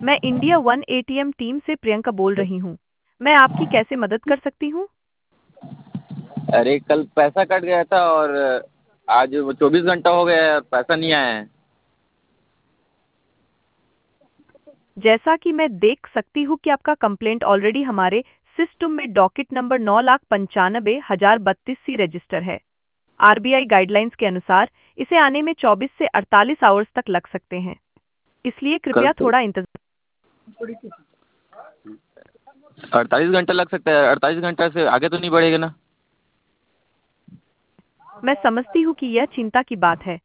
मैं India one ATM team से प्रियंका बोल रही हूँ। मैं आपकी कैसे मदद कर सकती हूँ? अरे कल पैसा कट गया था और आज 24 घंटा हो गया है, पैसा नहीं आया है। जैसा कि मैं देख सकती हूँ कि आपका कंप्लेंट ऑलरेडी हमारे सिस्टम में डॉकेट नंबर 9,95,032 सी रजिस्टर है। आरबीआई गाइडलाइंस के अनुसार इसे आने में 24 से 48 आवर्स तक लग सकते हैं। इसलिए कल कृपया तो थोड़ा इंतजार। 48 घंटा लग सकता है। 48 घंटा से आगे तो नहीं बढ़ेगा ना? मैं समझती हूँ कि यह चिंता की बात है।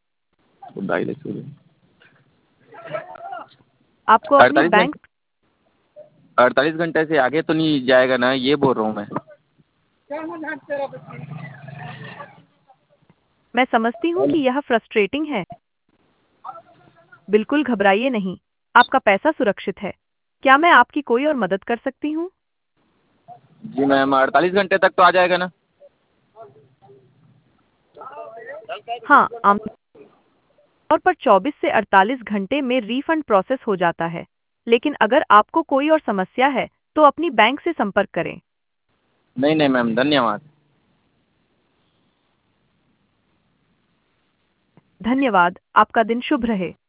आपको अपनी अड़तालीस बैंक घंटे 48 घंटे से आगे तो नहीं जाएगा ना, ये बोल रहा हूँ मैं। मैं समझती हूँ कि यह फ्रस्ट्रेटिंग है। बिल्कुल घबराइए नहीं। आपका पैसा सुरक्षित है। क्या मैं आपकी कोई और मदद कर सकती हूँ? जी मैम, 48 घंटे तक तो आ जाएगा ना? हाँ, आमतौर पर 24 से 48 घंटे में रिफंड प्रोसेस हो जाता है। लेकिन अगर आपको कोई और समस्या है, तो अपनी बैंक से संपर्क करें। नहीं नहीं मैम, धन्यवाद। धन्यवाद। आपका दिन शुभ रहे।